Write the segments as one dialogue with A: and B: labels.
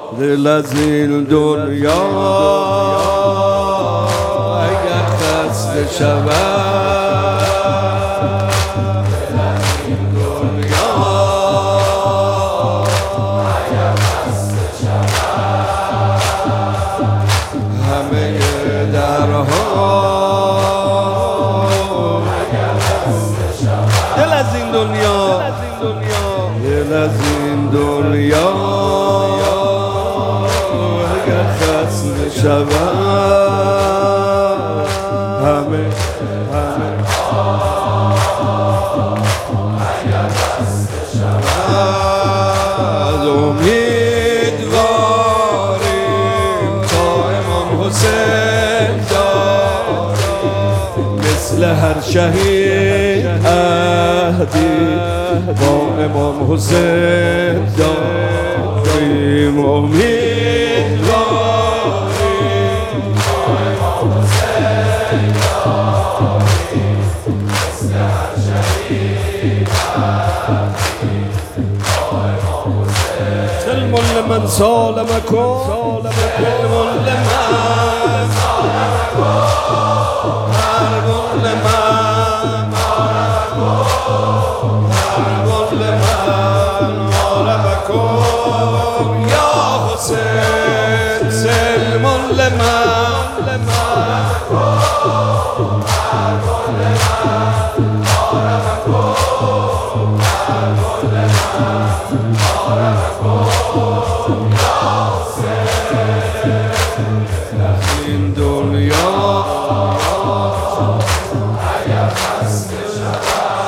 A: دل از این دنیا اگر خسته شود، دل از این دنیا اگر خسته شود، همه درها اگر خسته شود، دل از این دنیا، دل از این دنیا اگر خسته شود، همه اگر خسته شود، امیدواریم تا امام حسین داریم، مثل هر شهید عهدی با امام حسین داریم، امیدواریم تا امام حسین داریم، مثل هر شهید عهدی با امام حسین. سلم لمن سالمکم، سلم لمن سالمکم، حرب لمن حرب لمن حاربکم یا حسین، سلم لمن حاربکم، حرب لمن حاربکم، حرب لمن حاربکم یا حسین. از این دنیا اگر خسته شود،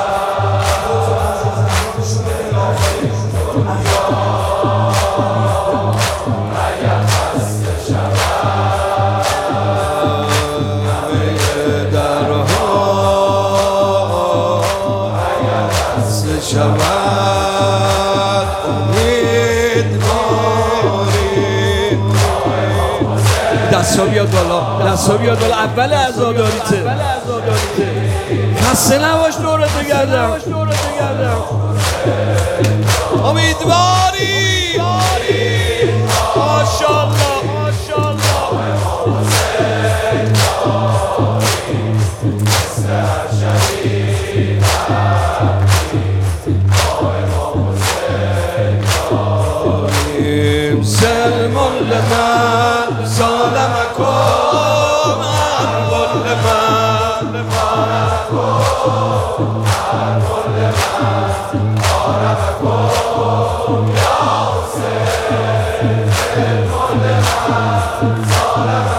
A: اگر خسته شود، همه درها اگر خسته شود، امیدواریم. دستا بیاد بالا، دستا بیاد بالا، اول عزاداریته، خسته نباش دورت بگردم، امیدواریم. ماشاءالله سلم لمن سالمکم، حرب لمن حاربکم، حرب لمن حاربکم یا حسین، سلم لمن سالمکم.